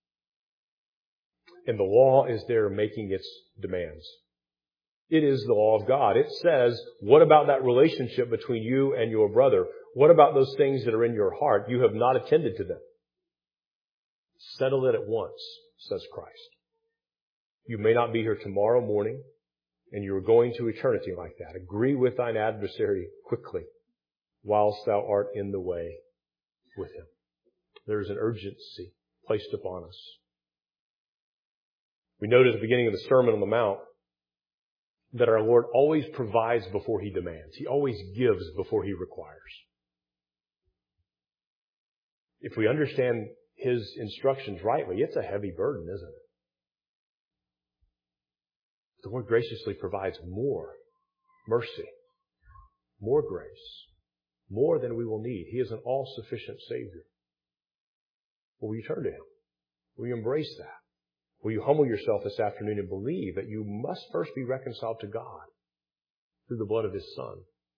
and the law is there making its demands. It is the law of God. It says, what about that relationship between you and your brother? What about those things that are in your heart? You have not attended to them. Settle it at once, says Christ. You may not be here tomorrow morning, and you are going to eternity like that. Agree with thine adversary quickly, whilst thou art in the way with him. There is an urgency placed upon us. We noted at the beginning of the Sermon on the Mount that our Lord always provides before He demands. He always gives before He requires. If we understand His instructions rightly, it's a heavy burden, isn't it? The Lord graciously provides more mercy, more grace, more than we will need. He is an all-sufficient Savior. Will you turn to Him? Will you embrace that? Will you humble yourself this afternoon and believe that you must first be reconciled to God through the blood of His Son?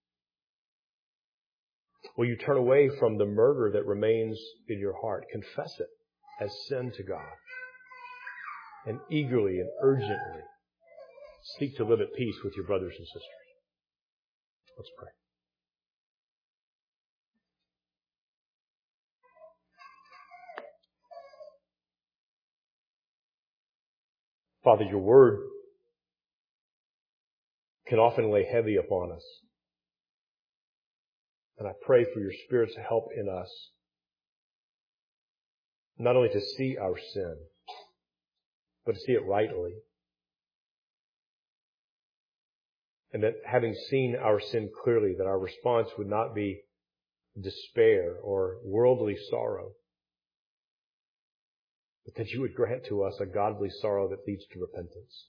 Will you turn away from the murder that remains in your heart? Confess it as sin to God. And eagerly and urgently seek to live at peace with your brothers and sisters. Let's pray. Father, your word can often lay heavy upon us. And I pray for your Spirit's help in us, not only to see our sin, but to see it rightly. And that having seen our sin clearly, that our response would not be despair or worldly sorrow, but that you would grant to us a godly sorrow that leads to repentance.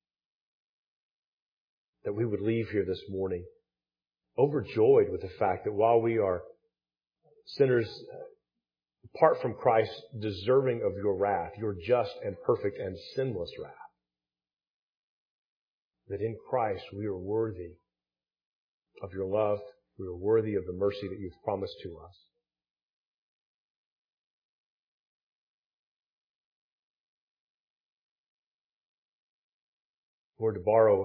That we would leave here this morning overjoyed with the fact that while we are sinners, apart from Christ, deserving of your wrath, your just and perfect and sinless wrath, that in Christ we are worthy of your love, we are worthy of the mercy that you've promised to us. Lord, to borrow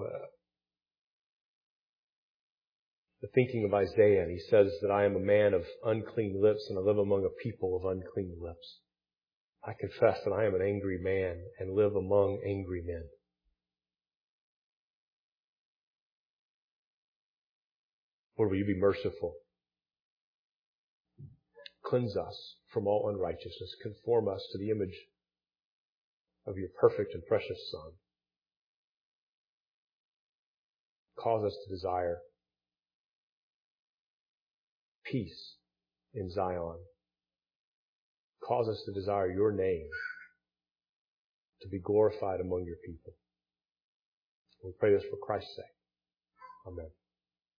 the thinking of Isaiah, and he says that I am a man of unclean lips and I live among a people of unclean lips. I confess that I am an angry man and live among angry men. Lord, will you be merciful? Cleanse us from all unrighteousness. Conform us to the image of your perfect and precious Son. Cause us to desire peace in Zion. Cause us to desire your name to be glorified among your people. We pray this for Christ's sake. Amen.